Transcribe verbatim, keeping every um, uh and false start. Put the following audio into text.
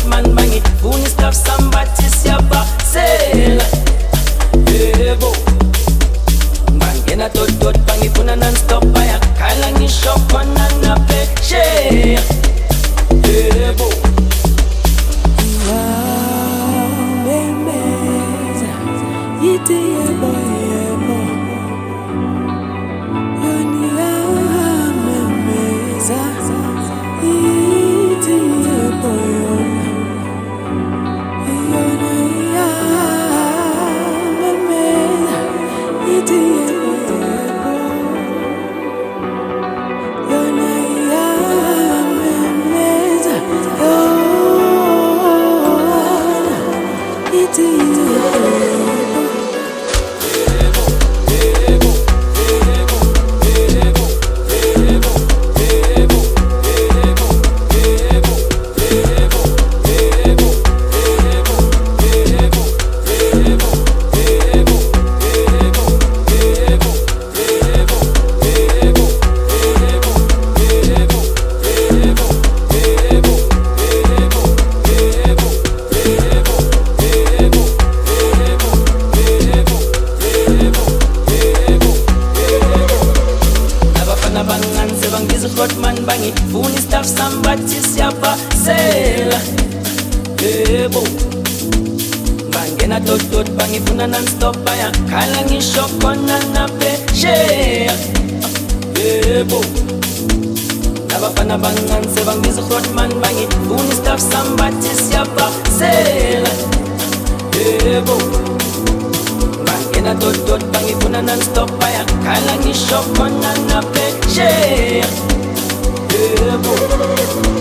hot man bang it. Funny stuff somebody siapa sell. Ebo bangena tot tot bangi funa non stop fire. Kala ni shop on na play share. Ebo Iti ebo ebo Yoni ya memeza Iti ebo Yoni ya memeza Iti ebo Yoni ya memeza Iti ebo hot man bang it. Funny stuff somebody siapa sell. Ebo bangena tot tot bangi funa non stop fire. Kala ni shop on na play share. Ebo nabafana bangan se bangiza hot man bang it. Funny stuff somebody siapa sell. Ebo bangena tot tot bangi funa non stop fire. Kala ni shop on na play share. Ebo